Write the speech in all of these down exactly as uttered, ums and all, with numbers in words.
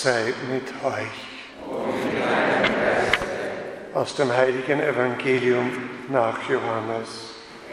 sei mit euch. Und mit deinem Geiste. Aus dem heiligen Evangelium nach Johannes.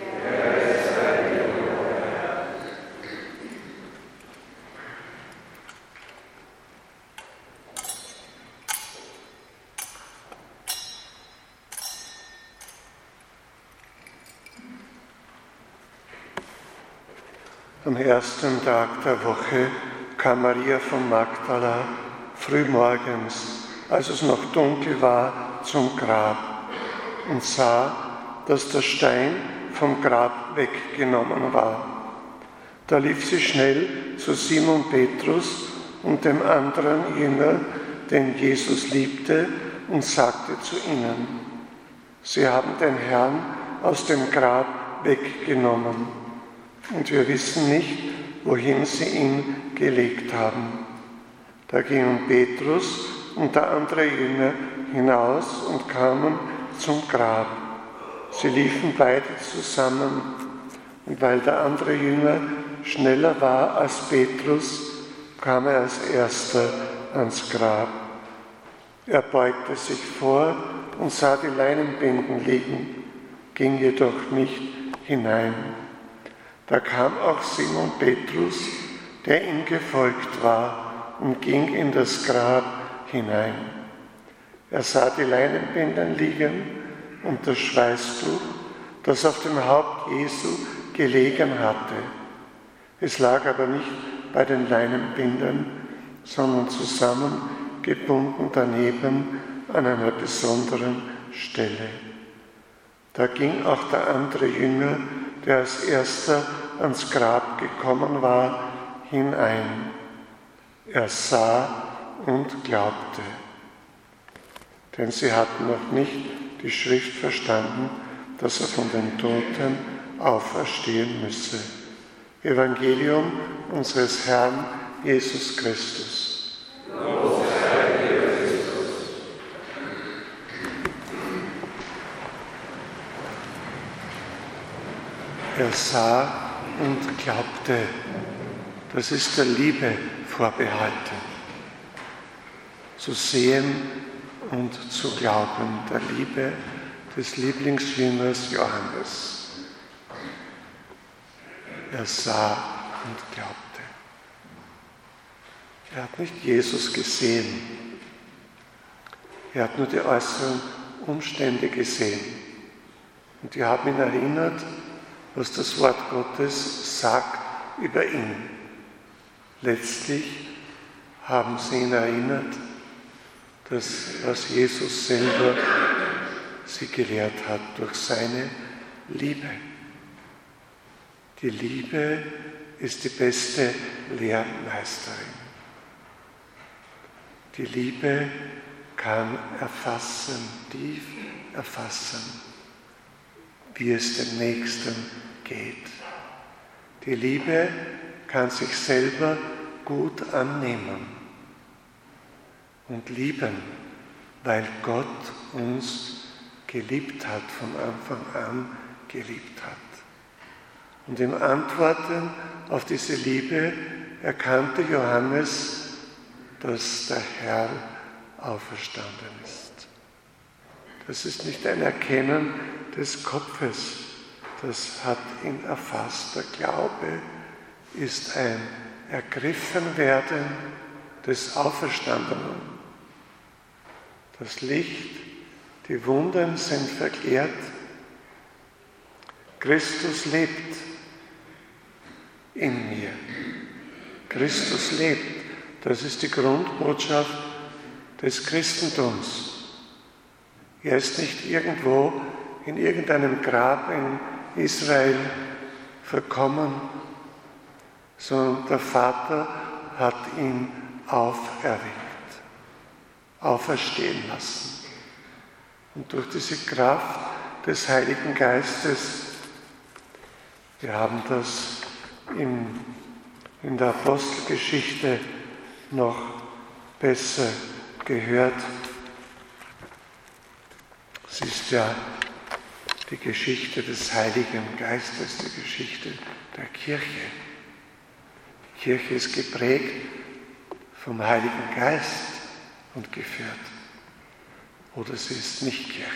Am ersten Tag der Woche kam Maria von Magdala frühmorgens, als es noch dunkel war, zum Grab und sah, dass der Stein vom Grab weggenommen war. Da lief sie schnell zu Simon Petrus und dem anderen Jünger, den Jesus liebte, und sagte zu ihnen: Sie haben den Herrn aus dem Grab weggenommen. Und wir wissen nicht, wohin sie ihn gelegt haben. Da gingen Petrus und der andere Jünger hinaus und kamen zum Grab. Sie liefen beide zusammen. Und weil der andere Jünger schneller war als Petrus, kam er als erster ans Grab. Er beugte sich vor und sah die Leinenbinden liegen, ging jedoch nicht hinein. Da kam auch Simon Petrus, der ihm gefolgt war, und ging in das Grab hinein. Er sah die Leinenbinden liegen und das Schweißtuch, das auf dem Haupt Jesu gelegen hatte. Es lag aber nicht bei den Leinenbindern, sondern zusammengebunden daneben an einer besonderen Stelle. Da ging auch der andere Jünger, der als erster ans Grab gekommen war, hinein. Er sah und glaubte, denn sie hatten noch nicht die Schrift verstanden, dass er von den Toten auferstehen müsse. Evangelium unseres Herrn Jesus Christus. Lob sei dir, Christus. Er sah und glaubte. Das ist der Liebe vorbehalten. Zu sehen und zu glauben, der Liebe des Lieblingsjüngers Johannes. Er sah und glaubte. Er hat nicht Jesus gesehen. Er hat nur die äußeren Umstände gesehen. Und die haben ihn erinnert, was das Wort Gottes sagt über ihn. Letztlich haben sie ihn erinnert, dass was Jesus selber sie gelehrt hat durch seine Liebe. Die Liebe ist die beste Lehrmeisterin. Die Liebe kann erfassen, tief erfassen, wie es dem Nächsten geht. Die Liebe kann sich selber gut annehmen und lieben, weil Gott uns geliebt hat, von Anfang an geliebt hat. Und im Antworten auf diese Liebe erkannte Johannes, dass der Herr auferstanden ist. Das ist nicht ein Erkennen des Kopfes, das hat ihn erfasst. Der Glaube ist ein Ergriffenwerden des Auferstandenen. Das Licht, die Wunden sind verklärt. Christus lebt in mir. Christus lebt. Das ist die Grundbotschaft des Christentums. Er ist nicht irgendwo in irgendeinem Grab in Israel verkommen, sondern der Vater hat ihn auferweckt, auferstehen lassen. Und durch diese Kraft des Heiligen Geistes, wir haben das in, in der Apostelgeschichte noch besser gehört. Es ist ja die Geschichte des Heiligen Geistes, die Geschichte der Kirche. Die Kirche ist geprägt vom Heiligen Geist und geführt. Oder sie ist nicht Kirche.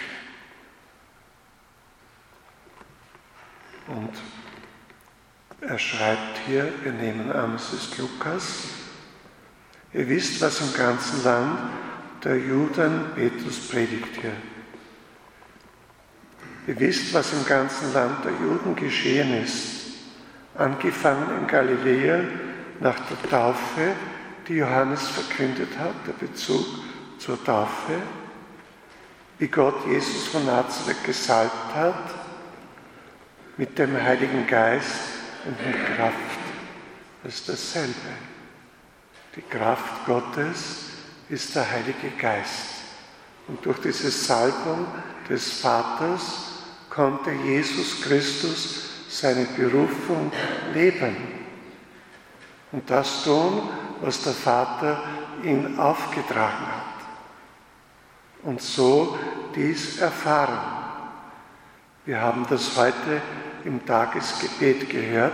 Und er schreibt hier, wir nehmen an, es ist Lukas, ihr wisst, was im ganzen Land der Juden, Petrus predigt hier, ihr wisst, was im ganzen Land der Juden geschehen ist, angefangen in Galiläa nach der Taufe, die Johannes verkündet hat, der Bezug zur Taufe, wie Gott Jesus von Nazareth gesalbt hat, mit dem Heiligen Geist und mit Kraft. Das ist dasselbe. Die Kraft Gottes ist der Heilige Geist. Und durch diese Salbung des Vaters konnte Jesus Christus seine Berufung leben und das tun, was der Vater ihm aufgetragen hat. Und so dies erfahren. Wir haben das heute im Tagesgebet gehört.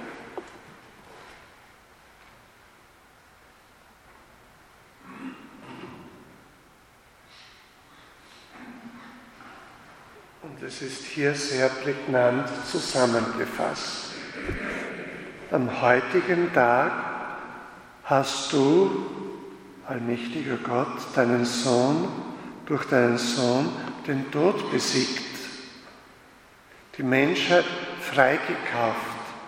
Und es ist hier sehr prägnant zusammengefasst. Am heutigen Tag hast du, allmächtiger Gott, deinen Sohn, durch deinen Sohn den Tod besiegt, die Menschheit freigekauft.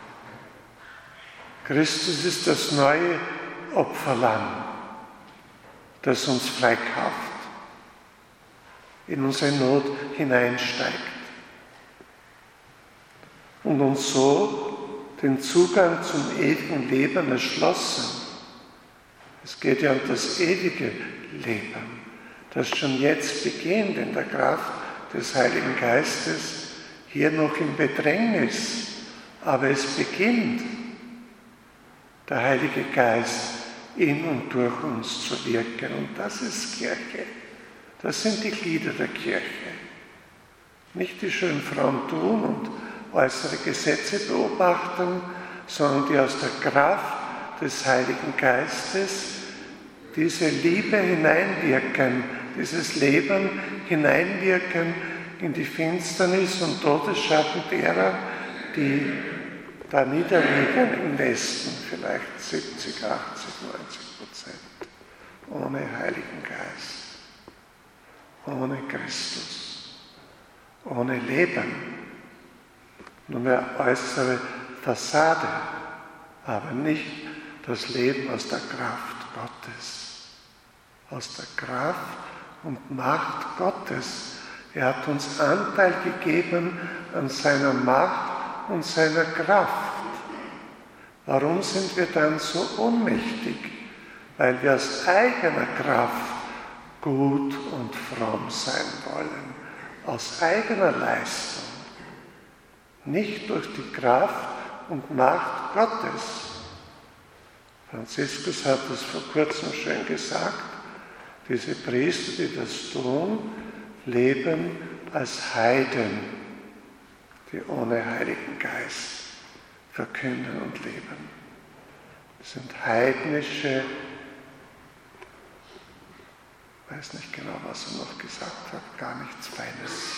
Christus ist das neue Opferlamm, das uns freikauft, in unsere Not hineinsteigt und uns so den Zugang zum ewigen Leben erschlossen. Es geht ja um das ewige Leben, das schon jetzt beginnt in der Kraft des Heiligen Geistes, hier noch im Bedrängnis, aber es beginnt, der Heilige Geist in und durch uns zu wirken. Und das ist Kirche. Das sind die Glieder der Kirche. Nicht die schön fromm tun und äußere Gesetze beobachten, sondern die aus der Kraft des Heiligen Geistes diese Liebe hineinwirken, dieses Leben hineinwirken in die Finsternis und Todesschatten derer, die da niederliegen im Westen, vielleicht siebzig, achtzig, neunzig Prozent, ohne Heiligen Geist, ohne Christus, ohne Leben, nur mehr äußere Fassade, aber nicht das Leben aus der Kraft Gottes, aus der Kraft und Macht Gottes. Er hat uns Anteil gegeben an seiner Macht und seiner Kraft. Warum sind wir dann so ohnmächtig? Weil wir aus eigener Kraft gut und fromm sein wollen, aus eigener Leistung, nicht durch die Kraft und Macht Gottes. Franziskus hat es vor kurzem schön gesagt, diese Priester, die das tun, leben als Heiden, die ohne Heiligen Geist verkünden und leben. Das sind heidnische, ich weiß nicht genau, was er noch gesagt hat, gar nichts Feines.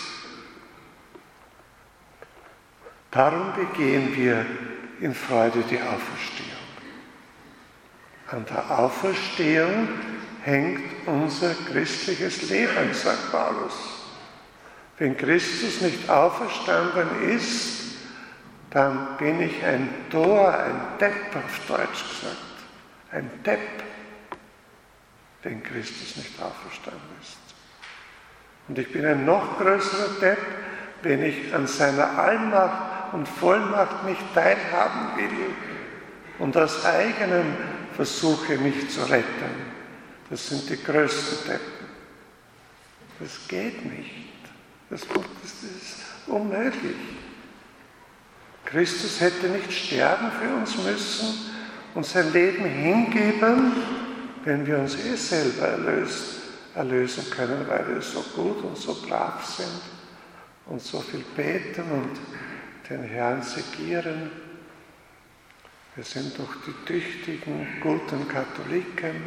Darum begehen wir in Freude die Auferstehung. An der Auferstehung hängt unser christliches Leben, sagt Paulus. Wenn Christus nicht auferstanden ist, dann bin ich ein Tor, ein Depp auf Deutsch gesagt. Ein Depp, wenn Christus nicht auferstanden ist. Und ich bin ein noch größerer Depp, wenn ich an seiner Allmacht und Vollmacht nicht teilhaben will und aus eigenem versuche, mich zu retten. Das sind die größten Deppen. Das geht nicht. Das, das ist unmöglich. Christus hätte nicht sterben für uns müssen und sein Leben hingeben, wenn wir uns eh selber erlöst, erlösen können, weil wir so gut und so brav sind und so viel beten und den Herrn segieren. Wir sind doch die tüchtigen, guten Katholiken.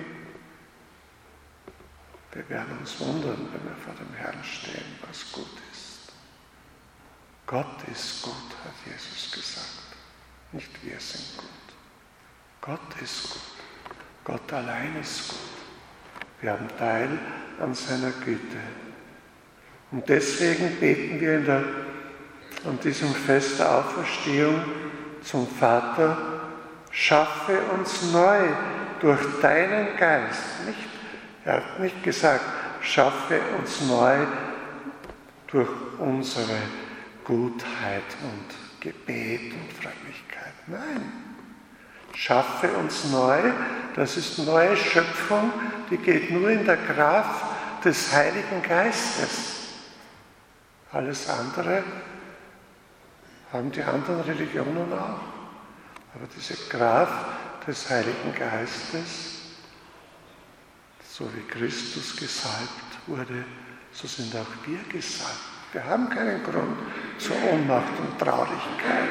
Wir werden uns wundern, wenn wir vor dem Herrn stehen, was gut ist. Gott ist gut, hat Jesus gesagt. Nicht wir sind gut. Gott ist gut. Gott allein ist gut. Wir haben Teil an seiner Güte. Und deswegen beten wir in der, an diesem Fest der Auferstehung zum Vater: Schaffe uns neu durch deinen Geist. Nicht, er hat nicht gesagt, schaffe uns neu durch unsere Gutheit und Gebet und Frömmigkeit. Nein, schaffe uns neu, das ist neue Schöpfung, die geht nur in der Kraft des Heiligen Geistes. Alles andere haben die anderen Religionen auch. Aber diese Kraft des Heiligen Geistes, so wie Christus gesalbt wurde, so sind auch wir gesalbt. Wir haben keinen Grund zur Ohnmacht und Traurigkeit.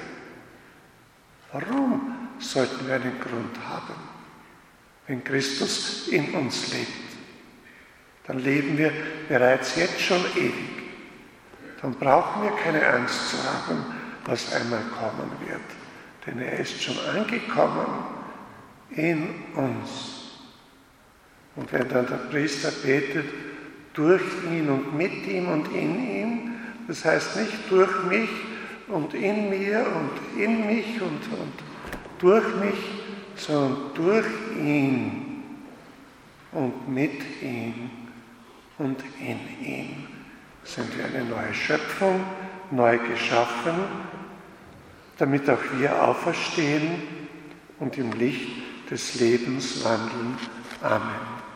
Warum sollten wir einen Grund haben? Wenn Christus in uns lebt, dann leben wir bereits jetzt schon ewig. Dann brauchen wir keine Angst zu haben, was einmal kommen wird. Denn er ist schon angekommen in uns. Und wenn dann der Priester betet, durch ihn und mit ihm und in ihm, das heißt nicht durch mich und in mir und in mich und, und durch mich, sondern durch ihn und mit ihm und in ihm sind wir eine neue Schöpfung, neu geschaffen, damit auch wir auferstehen und im Licht des Lebens wandeln. Amen.